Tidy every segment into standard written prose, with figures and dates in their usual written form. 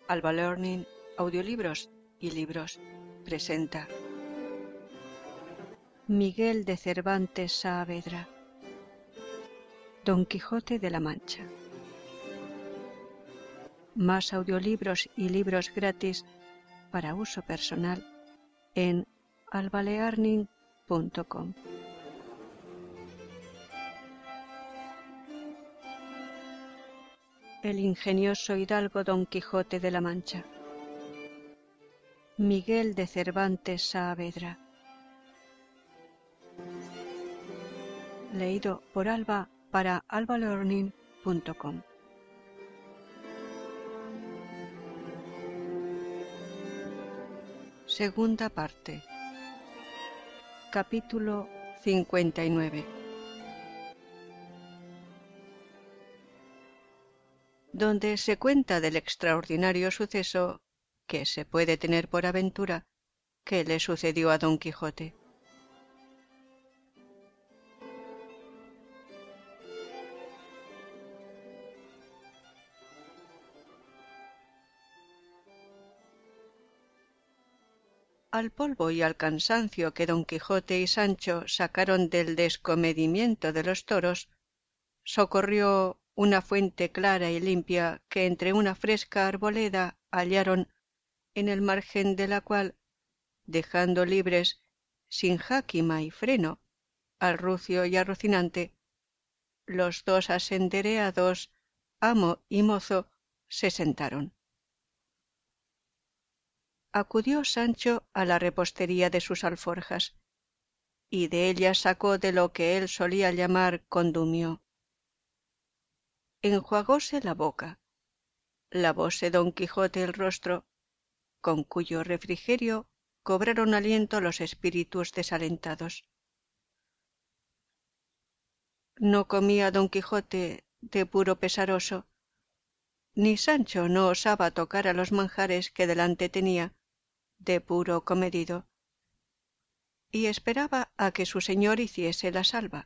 Alba Learning, Audiolibros y Libros presenta Miguel de Cervantes Saavedra, Don Quijote de la Mancha. Más audiolibros y libros gratis para uso personal en albalearning.com. El ingenioso hidalgo Don Quijote de la Mancha. Miguel de Cervantes Saavedra. Leído por Alba para albalearning.com. Segunda parte. Capítulo 59. Donde se cuenta del extraordinario suceso que se puede tener por aventura que le sucedió a Don Quijote. Al polvo y al cansancio que Don Quijote y Sancho sacaron del descomedimiento de los toros, socorrió una fuente clara y limpia que entre una fresca arboleda hallaron, en el margen de la cual, dejando libres, sin jáquima y freno, al rucio y a Rocinante, los dos asendereados, amo y mozo, se sentaron. Acudió Sancho a la repostería de sus alforjas, y de ella sacó de lo que él solía llamar condumio. Enjuagóse la boca, lavóse Don Quijote el rostro, con cuyo refrigerio cobraron aliento los espíritus desalentados. No comía Don Quijote de puro pesaroso, ni Sancho no osaba tocar a los manjares que delante tenía de puro comedido, y esperaba a que su señor hiciese la salva.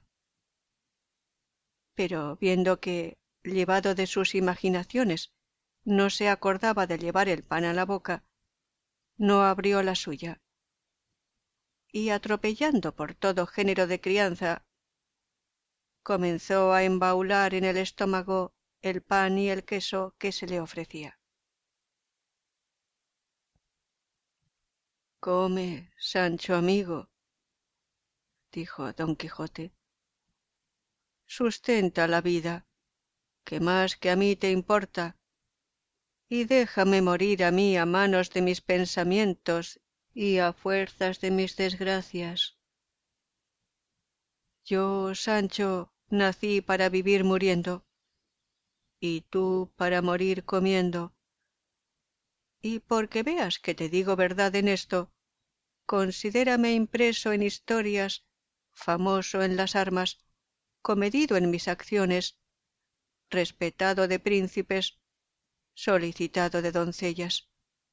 Pero viendo que, llevado de sus imaginaciones, no se acordaba de llevar el pan a la boca, no abrió la suya, y atropellando por todo género de crianza, comenzó a embaular en el estómago el pan y el queso que se le ofrecía. «Come, Sancho amigo», dijo Don Quijote, «sustenta la vida, que más que a mí te importa, y déjame morir a mí a manos de mis pensamientos y a fuerzas de mis desgracias. Yo, Sancho, nací para vivir muriendo, y tú para morir comiendo, y porque veas que te digo verdad en esto, considérame impreso en historias, famoso en las armas, comedido en mis acciones, respetado de príncipes, solicitado de doncellas.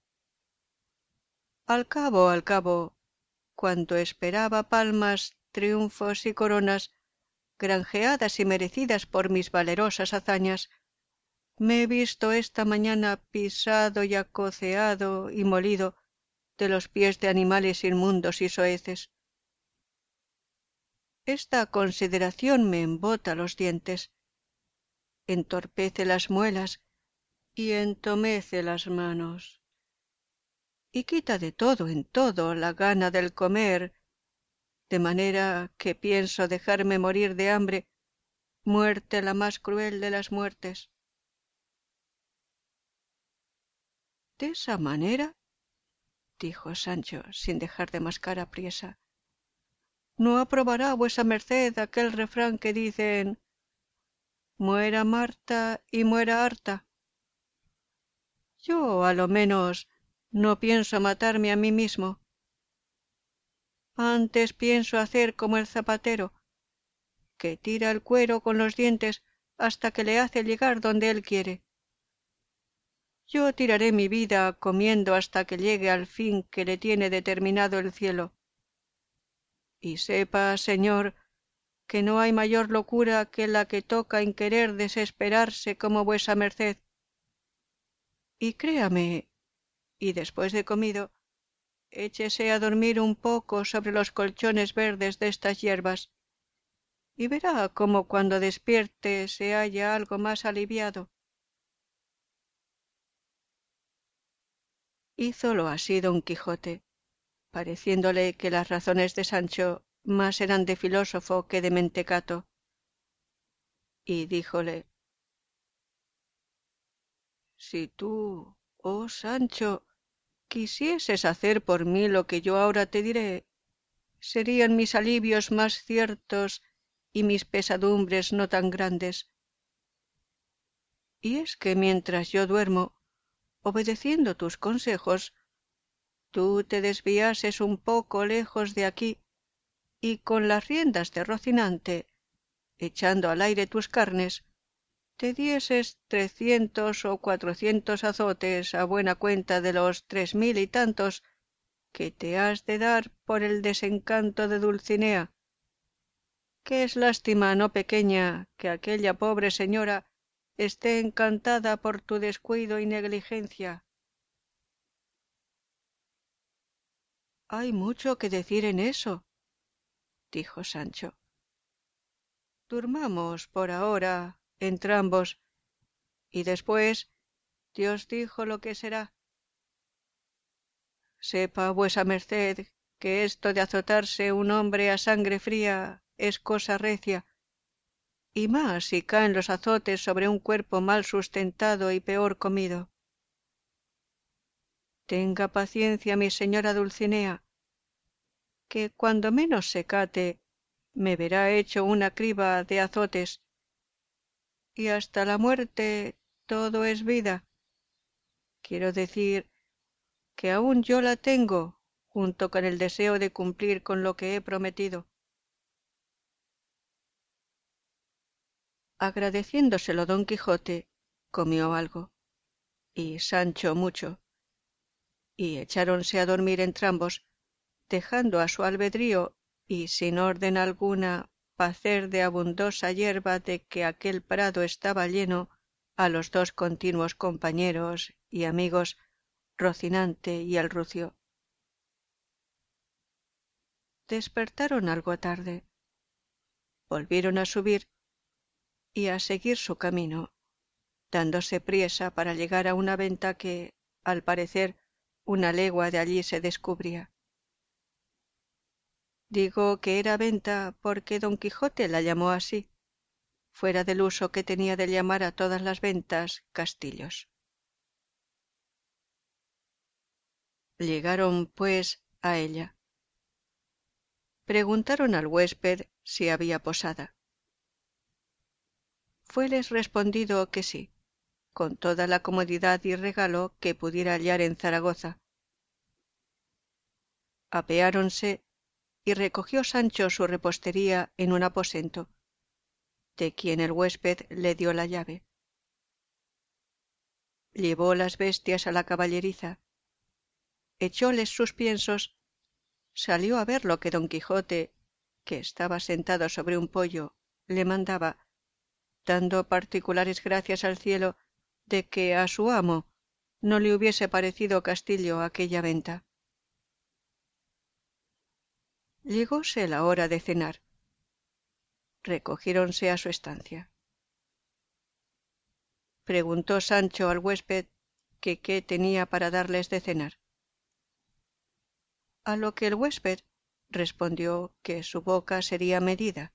Al cabo, cuanto esperaba palmas, triunfos y coronas, granjeadas y merecidas por mis valerosas hazañas, me he visto esta mañana pisado y acoceado y molido de los pies de animales inmundos y soeces. Esta consideración me embota los dientes, entorpece las muelas y entomece las manos, y quita de todo en todo la gana del comer, de manera que pienso dejarme morir de hambre, muerte la más cruel de las muertes. —¿De esa manera? —dijo Sancho sin dejar de mascar apriesa—, ¿no aprobará vuesa merced aquel refrán que dicen muera Marta y muera harta? Yo, a lo menos, no pienso matarme a mí mismo. Antes pienso hacer como el zapatero, que tira el cuero con los dientes hasta que le hace llegar donde él quiere. Yo tiraré mi vida comiendo hasta que llegue al fin que le tiene determinado el cielo. Y sepa, señor, que no hay mayor locura que la que toca en querer desesperarse como vuesa merced. y créame, y después de comido, échese a dormir un poco sobre los colchones verdes de estas hierbas, y verá cómo cuando despierte se halla algo más aliviado. Hízolo así don Quijote, pareciéndole que las razones de Sancho más eran de filósofo que de mentecato, y díjole: Si tú, oh Sancho, quisieses hacer por mí lo que yo ahora te diré, serían mis alivios más ciertos y mis pesadumbres no tan grandes. Y es que mientras yo duermo, obedeciendo tus consejos, tú te desviases un poco lejos de aquí, y con las riendas de Rocinante, echando al aire tus carnes, te dieses 300 o 400 azotes a buena cuenta de los 3000 y tantos que te has de dar por el desencanto de Dulcinea, que es lástima no pequeña que aquella pobre señora esté encantada por tu descuido y negligencia. Hay mucho que decir en eso, dijo Sancho. Durmamos por ahora entrambos, y después Dios dijo lo que será. Sepa vuesa merced que esto de azotarse un hombre a sangre fría es cosa recia, y más si caen los azotes sobre un cuerpo mal sustentado y peor comido. Tenga paciencia mi señora Dulcinea, que cuando menos se cate me verá hecho una criba de azotes, y hasta la muerte todo es vida. Quiero decir que aún yo la tengo, junto con el deseo de cumplir con lo que he prometido. Agradeciéndoselo don Quijote, comió algo, y Sancho mucho, y echáronse a dormir entrambos, dejando a su albedrío y sin orden alguna pacer de abundosa hierba de que aquel prado estaba lleno a los dos continuos compañeros y amigos, Rocinante y el rucio. Despertaron algo tarde, volvieron a subir y a seguir su camino, dándose priesa para llegar a una venta que, al parecer, una legua de allí se descubría. Digo que era venta porque don Quijote la llamó así, fuera del uso que tenía de llamar a todas las ventas castillos. Llegaron, pues, a ella. Preguntaron al huésped si había posada. Fueles respondido que sí, con toda la comodidad y regalo que pudiera hallar en Zaragoza. Apeáronse y recogió Sancho su repostería en un aposento, de quien el huésped le dio la llave. Llevó las bestias a la caballeriza, echóles sus piensos, salió a ver lo que don Quijote, que estaba sentado sobre un poyo, le mandaba, dando particulares gracias al cielo de que a su amo no le hubiese parecido castillo aquella venta. Llegóse la hora de cenar. Recogiéronse a su estancia. Preguntó Sancho al huésped que qué tenía para darles de cenar. A lo que el huésped respondió que su boca sería medida,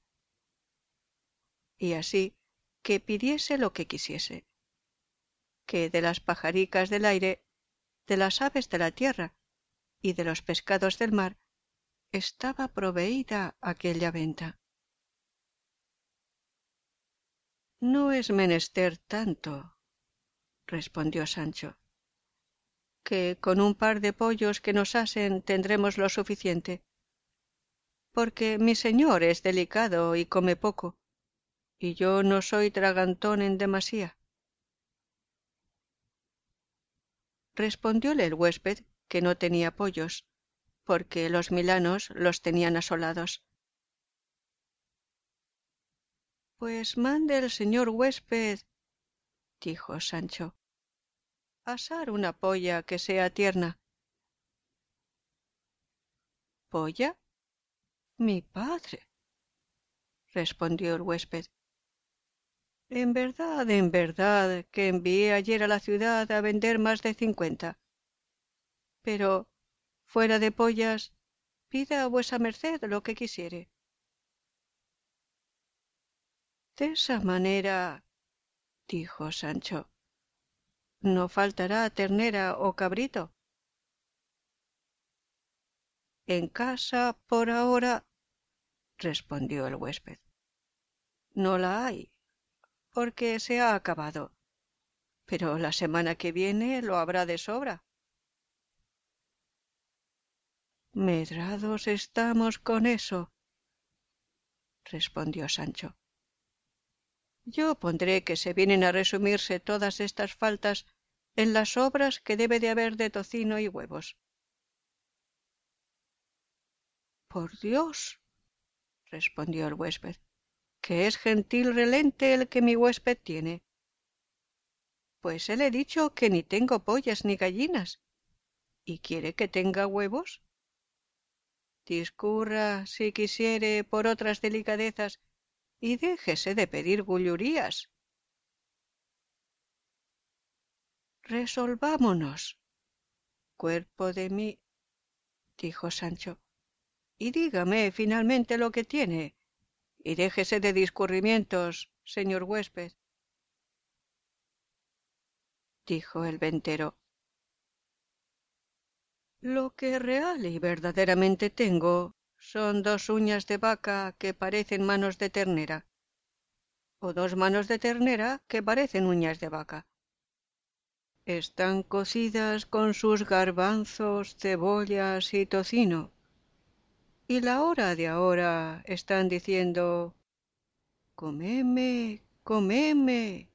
y así que pidiese lo que quisiese, que de las pajaricas del aire, de las aves de la tierra y de los pescados del mar estaba proveída aquella venta. No es menester tanto, respondió Sancho, que con un par de pollos que nos asen tendremos lo suficiente, porque mi señor es delicado y come poco, y yo no soy tragantón en demasía. Respondióle el huésped que no tenía pollos, porque los milanos los tenían asolados. Pues mande el señor huésped, dijo Sancho, asar una polla que sea tierna. ¿Polla? Mi padre, respondió el huésped. En verdad, que envié ayer a la ciudad a vender más de 50. Pero, fuera de pollas, pida a vuesa merced lo que quisiere. De esa manera, dijo Sancho, ¿no faltará ternera o cabrito? En casa, por ahora, respondió el huésped, no la hay, porque se ha acabado, pero la semana que viene lo habrá de sobra. Medrados estamos con eso, respondió Sancho. Yo pondré que se vienen a resumirse todas estas faltas en las sobras que debe de haber de tocino y huevos. Por Dios, respondió el huésped, que es gentil relente el que mi huésped tiene. Pues él he dicho que ni tengo pollas ni gallinas. ¿Y quiere que tenga huevos? Discurra, si quisiere, por otras delicadezas, y déjese de pedir gullurías. Resolvámonos. Cuerpo de mí, dijo Sancho, y dígame finalmente lo que tiene, y déjese de discurrimientos, señor huésped, dijo el ventero. Lo que real y verdaderamente tengo son 2 uñas de vaca que parecen manos de ternera, o 2 manos de ternera que parecen uñas de vaca. Están cocidas con sus garbanzos, cebollas y tocino, y la hora de ahora están diciendo comeme, comeme.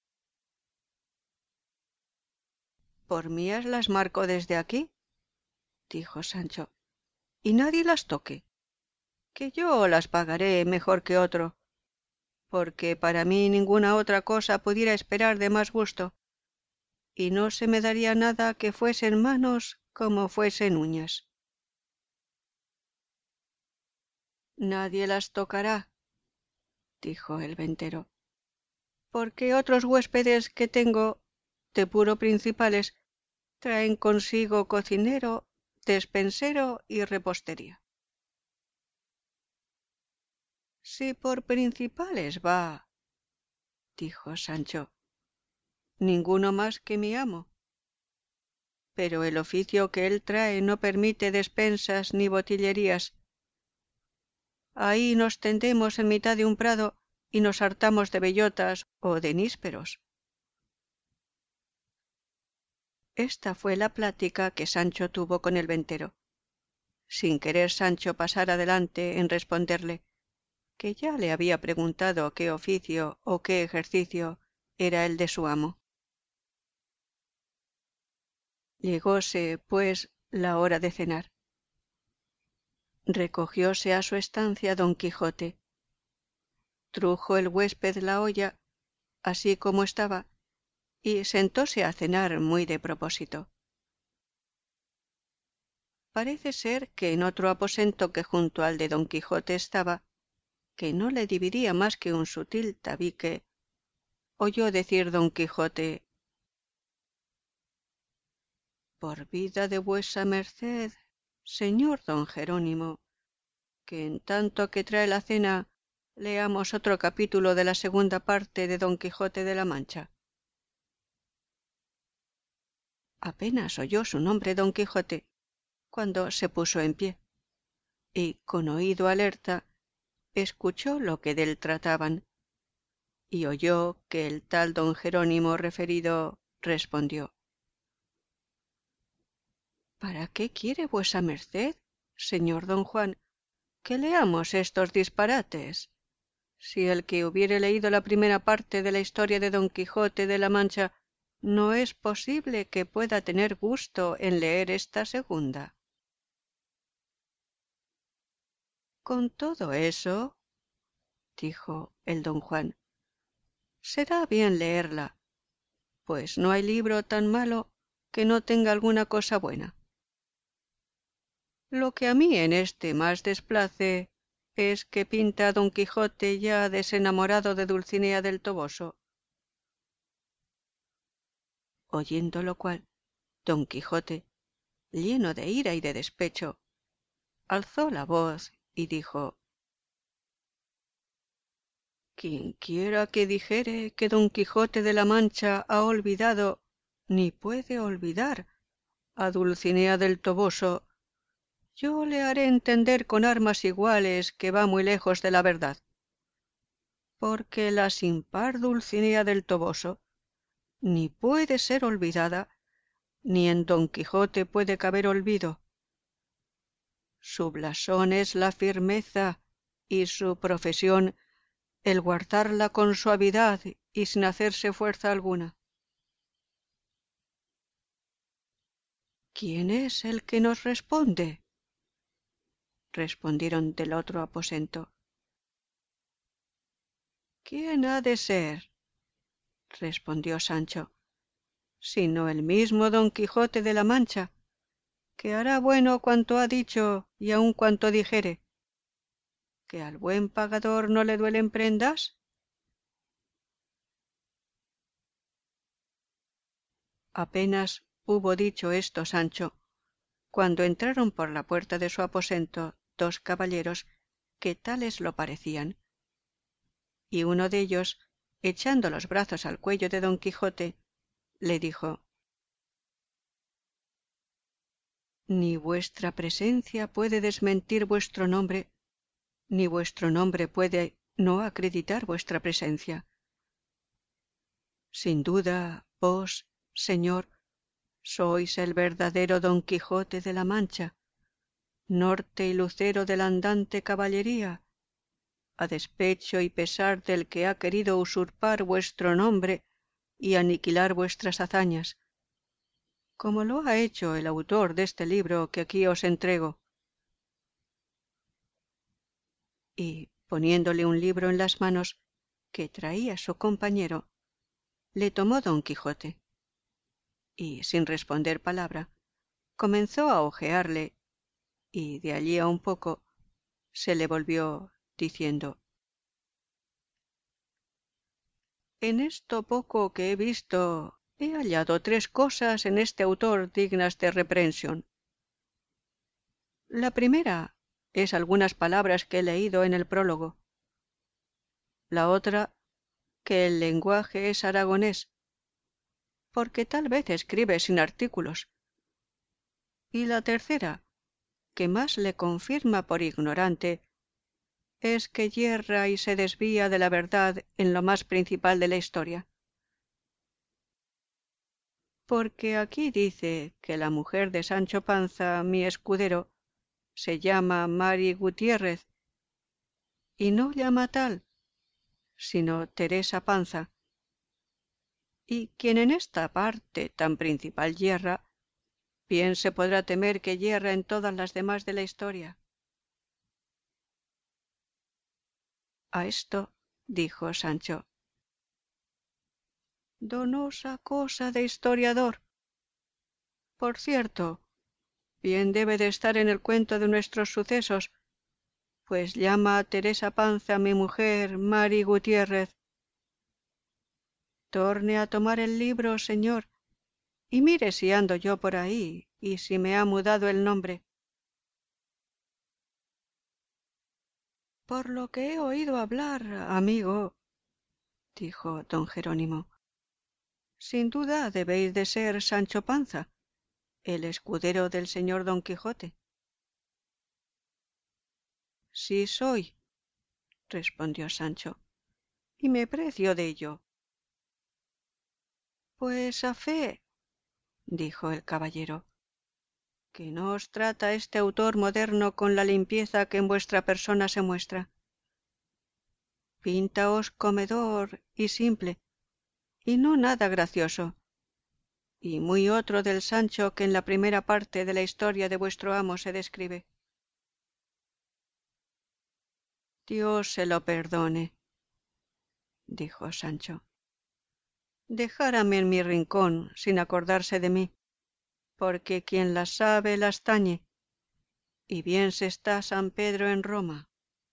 Por mías las marco desde aquí, dijo Sancho, y nadie las toque, que yo las pagaré mejor que otro, porque para mí ninguna otra cosa pudiera esperar de más gusto, y no se me daría nada que fuesen manos como fuesen uñas. Nadie las tocará, dijo el ventero, porque otros huéspedes que tengo, de puro principales, traen consigo cocinero, despensero y repostería. Si por principales va, dijo Sancho, ninguno más que mi amo. Pero el oficio que él trae no permite despensas ni botillerías. Ahí nos tendemos en mitad de un prado y nos hartamos de bellotas o de nísperos. Esta fue la plática que Sancho tuvo con el ventero, sin querer Sancho pasar adelante en responderle que ya le había preguntado qué oficio o qué ejercicio era el de su amo. Llegóse, pues, la hora de cenar. Recogióse a su estancia don Quijote. Trujo el huésped la olla, así como estaba, y sentóse a cenar muy de propósito. Parece ser que en otro aposento que junto al de don Quijote estaba, que no le dividía más que un sutil tabique, oyó decir don Quijote: por vida de vuesa merced, señor don Jerónimo, que en tanto que trae la cena leamos otro capítulo de la segunda parte de Don Quijote de la Mancha. Apenas oyó su nombre don Quijote cuando se puso en pie, y con oído alerta escuchó lo que dél trataban, y oyó que el tal don Jerónimo referido respondió: ¿para qué quiere vuesa merced, señor don Juan, que leamos estos disparates? Si el que hubiere leído la primera parte de la historia de Don Quijote de la Mancha no es posible que pueda tener gusto en leer esta segunda. Con todo eso, dijo el don Juan, será bien leerla, pues no hay libro tan malo que no tenga alguna cosa buena. Lo que a mí en este más desplace es que pinta a Don Quijote ya desenamorado de Dulcinea del Toboso. Oyendo lo cual, Don Quijote, lleno de ira y de despecho, alzó la voz y dijo: Quienquiera que dijere que Don Quijote de la Mancha ha olvidado, ni puede olvidar, a Dulcinea del Toboso, yo le haré entender con armas iguales que va muy lejos de la verdad. Porque la sin par Dulcinea del Toboso ni puede ser olvidada, ni en Don Quijote puede caber olvido. Su blasón es la firmeza y su profesión el guardarla con suavidad y sin hacerse fuerza alguna. ¿Quién es el que nos responde? Respondieron del otro aposento. ¿Quién ha de ser? Respondió Sancho, sino el mismo Don Quijote de la Mancha, que hará bueno cuanto ha dicho y aun cuanto dijere. ¿Que al buen pagador no le duelen prendas? Apenas hubo dicho esto Sancho, cuando entraron por la puerta de su aposento dos caballeros que tales lo parecían, y uno de ellos, echando los brazos al cuello de Don Quijote, le dijo: Ni vuestra presencia puede desmentir vuestro nombre, ni vuestro nombre puede no acreditar vuestra presencia. Sin duda, vos, señor, sois el verdadero Don Quijote de la Mancha, norte y lucero de la andante caballería, a despecho y pesar del que ha querido usurpar vuestro nombre y aniquilar vuestras hazañas, como lo ha hecho el autor de este libro que aquí os entrego. Y, poniéndole un libro en las manos que traía su compañero, le tomó Don Quijote, y, sin responder palabra, comenzó a hojearle, y de allí a un poco se le volvió, diciendo: En esto poco que he visto, he hallado tres cosas en este autor dignas de reprensión. La primera es algunas palabras que he leído en el prólogo. La otra, que el lenguaje es aragonés, porque tal vez escribe sin artículos. Y la tercera, que más le confirma por ignorante, es que yerra y se desvía de la verdad en lo más principal de la historia. Porque aquí dice que la mujer de Sancho Panza, mi escudero, se llama Mari Gutiérrez, y no llama tal, sino Teresa Panza, y quien en esta parte tan principal yerra, bien se podrá temer que yerra en todas las demás de la historia. A esto dijo Sancho: Donosa cosa de historiador. Por cierto, bien debe de estar en el cuento de nuestros sucesos, pues llama a Teresa Panza mi mujer Mari Gutiérrez. Torne a tomar el libro, señor, y mire si ando yo por ahí y si me ha mudado el nombre. Por lo que he oído hablar, amigo, dijo don Jerónimo, sin duda debéis de ser Sancho Panza, el escudero del señor Don Quijote. Sí soy, respondió Sancho, y me precio de ello. Pues a fe, dijo el caballero, que no os trata este autor moderno con la limpieza que en vuestra persona se muestra. Píntaos comedor y simple, y no nada gracioso, y muy otro del Sancho que en la primera parte de la historia de vuestro amo se describe. Dios se lo perdone, dijo Sancho. dejárame en mi rincón sin acordarse de mí, porque quien las sabe las tañe, y bien se está San Pedro en Roma.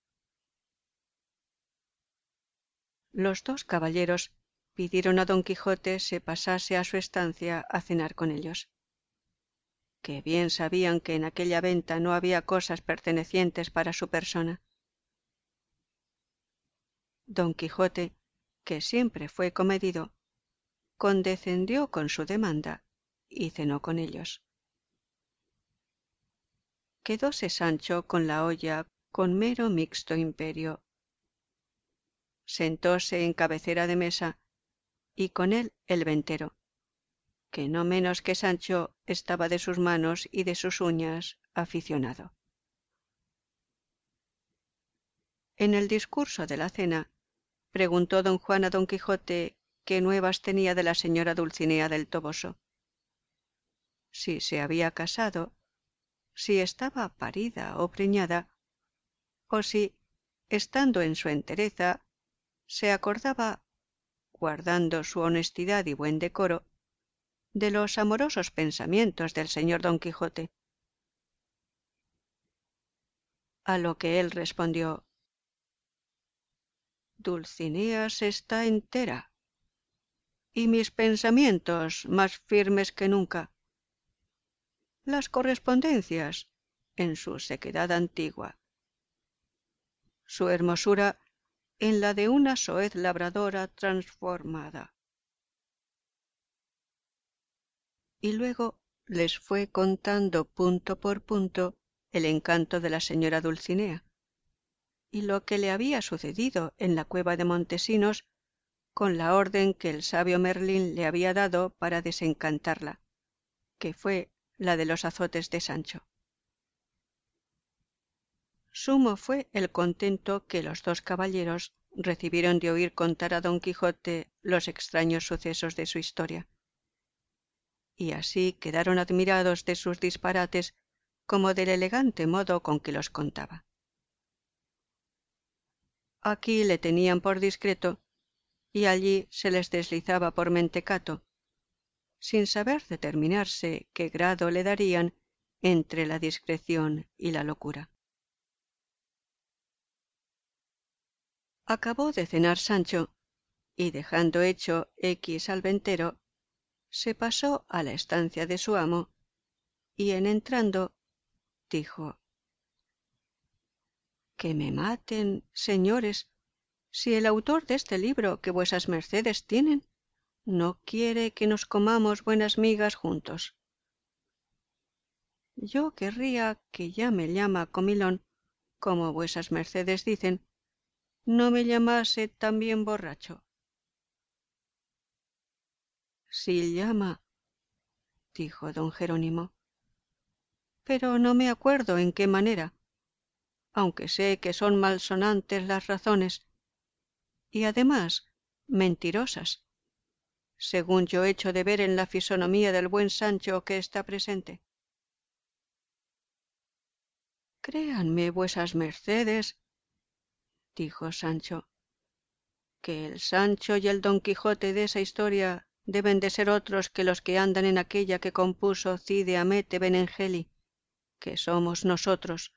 Los dos caballeros pidieron a don Quijote se pasase a su estancia a cenar con ellos, que bien sabían que en aquella venta no había cosas pertenecientes para su persona. Don Quijote, que siempre fue comedido, condescendió con su demanda y cenó con ellos. Quedóse Sancho con la olla con mero mixto imperio. Sentóse en cabecera de mesa y con él el ventero, que no menos que Sancho estaba de sus manos y de sus uñas aficionado. En el discurso de la cena preguntó don Juan a don Quijote qué nuevas tenía de la señora Dulcinea del Toboso, si se había casado, si estaba parida o preñada, o si, estando en su entereza, se acordaba, guardando su honestidad y buen decoro, de los amorosos pensamientos del señor don Quijote. A lo que él respondió: Dulcinea se está entera, y mis pensamientos más firmes que nunca. Las correspondencias en su sequedad antigua, su hermosura en la de una soez labradora transformada. Y luego les fue contando punto por punto el encanto de la señora Dulcinea, y lo que le había sucedido en la cueva de Montesinos, con la orden que el sabio Merlín le había dado para desencantarla, que fue la de los azotes de Sancho. Sumo fue el contento que los dos caballeros recibieron de oír contar a don Quijote los extraños sucesos de su historia, y así quedaron admirados de sus disparates como del elegante modo con que los contaba. Aquí le tenían por discreto y allí se les deslizaba por mentecato, sin saber determinarse qué grado le darían entre la discreción y la locura. Acabó de cenar Sancho, y dejando hecho X al ventero, se pasó a la estancia de su amo, y en entrando dijo: Que me maten, señores, si el autor de este libro que vuesas mercedes tienen no quiere que nos comamos buenas migas juntos. Yo querría que ya me llama comilón, como vuesas mercedes dicen, no me llamase también borracho. Sí llama, dijo don Jerónimo, pero no me acuerdo en qué manera, aunque sé que son malsonantes las razones, y además mentirosas, según yo echo de ver en la fisonomía del buen Sancho que está presente. Créanme vuesas mercedes, dijo Sancho, que el Sancho y el don Quijote de esa historia deben de ser otros que los que andan en aquella que compuso Cide Hamete Benengeli, que somos nosotros.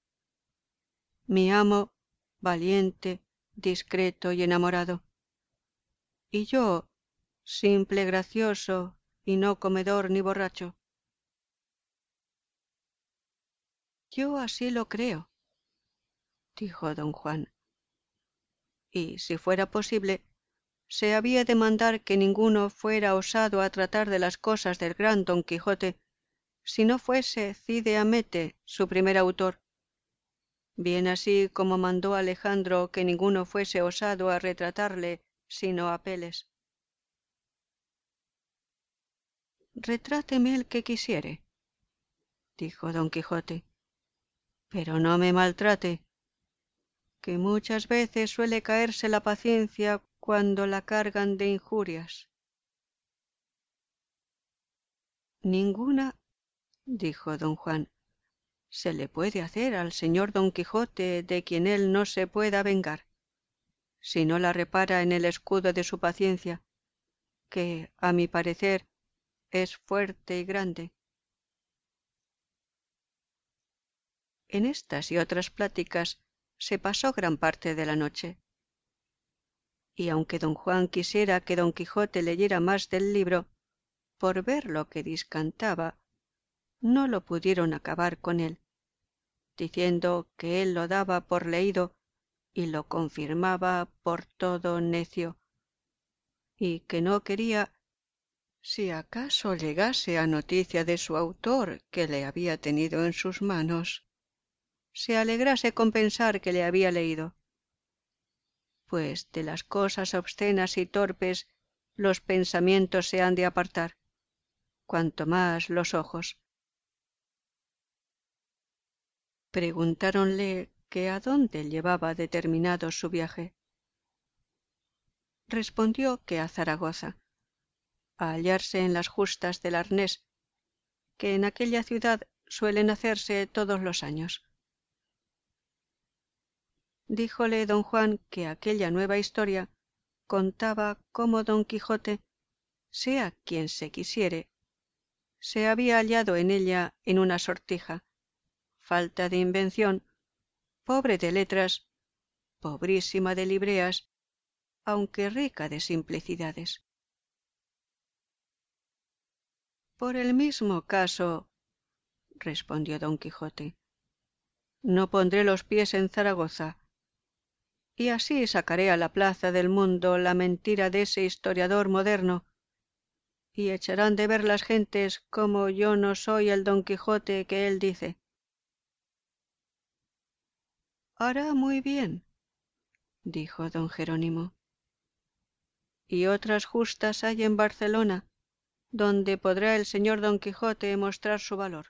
Mi amo, valiente, discreto y enamorado, y yo, simple, gracioso y no comedor ni borracho. Yo así lo creo, dijo don Juan, y si fuera posible, se había de mandar que ninguno fuera osado a tratar de las cosas del gran don Quijote, si no fuese Cide Hamete su primer autor, bien así como mandó Alejandro que ninguno fuese osado a retratarle sino Apeles. Retráteme el que quisiere, dijo don Quijote, pero no me maltrate, que muchas veces suele caerse la paciencia cuando la cargan de injurias. Ninguna, dijo don Juan, se le puede hacer al señor don Quijote de quien él no se pueda vengar, si no la repara en el escudo de su paciencia, que, a mi parecer, es fuerte y grande. En estas y otras pláticas se pasó gran parte de la noche, y aunque don Juan quisiera que don Quijote leyera más del libro, por ver lo que discantaba, no lo pudieron acabar con él, diciendo que él lo daba por leído y lo confirmaba por todo necio, y que no quería, si acaso llegase a noticia de su autor que le había tenido en sus manos, se alegrase con pensar que le había leído, pues de las cosas obscenas y torpes los pensamientos se han de apartar, cuanto más los ojos. Preguntáronle que a dónde llevaba determinado su viaje. Respondió que a Zaragoza, a hallarse en las justas del Arnés, que en aquella ciudad suelen hacerse todos los años. Díjole don Juan que aquella nueva historia contaba cómo don Quijote, sea quien se quisiere, se había hallado en ella en una sortija, falta de invención, pobre de letras, pobrísima de libreas, aunque rica de simplicidades. Por el mismo caso, respondió don Quijote, no pondré los pies en Zaragoza, y así sacaré a la plaza del mundo la mentira de ese historiador moderno, y echarán de ver las gentes como yo no soy el don Quijote que él dice. Hará muy bien, dijo don Jerónimo. Y otras justas hay en Barcelona, donde podrá el señor don Quijote mostrar su valor.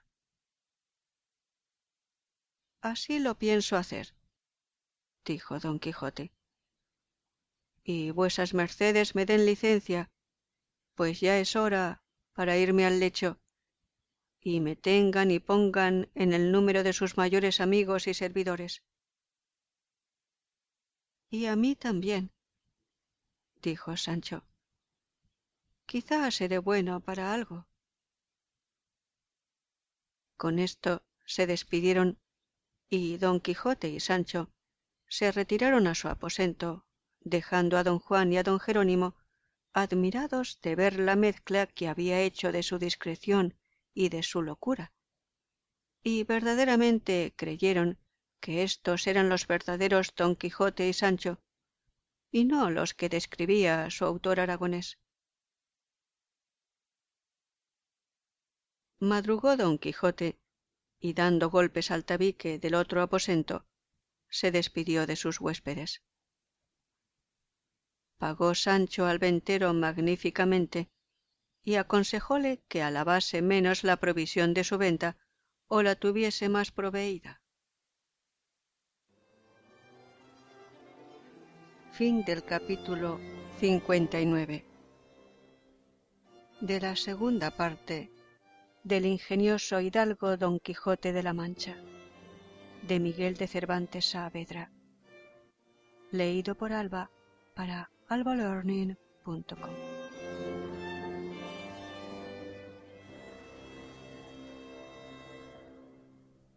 Así lo pienso hacer, dijo don Quijote. Y vuesas mercedes me den licencia, pues ya es hora para irme al lecho, y me tengan y pongan en el número de sus mayores amigos y servidores. Y a mí también, dijo Sancho. Quizá seré bueno para algo. Con esto se despidieron, y don Quijote y Sancho se retiraron a su aposento, dejando a don Juan y a don Jerónimo admirados de ver la mezcla que había hecho de su discreción y de su locura, y verdaderamente creyeron que éstos eran los verdaderos don Quijote y Sancho, y no los que describía su autor aragonés. Madrugó don Quijote, y dando golpes al tabique del otro aposento, se despidió de sus huéspedes. Pagó Sancho al ventero magníficamente, y aconsejóle que alabase menos la provisión de su venta, o la tuviese más proveída. Fin del capítulo 59. De la segunda parte del ingenioso hidalgo Don Quijote de la Mancha, de Miguel de Cervantes Saavedra, leído por Alba para albalearning.com.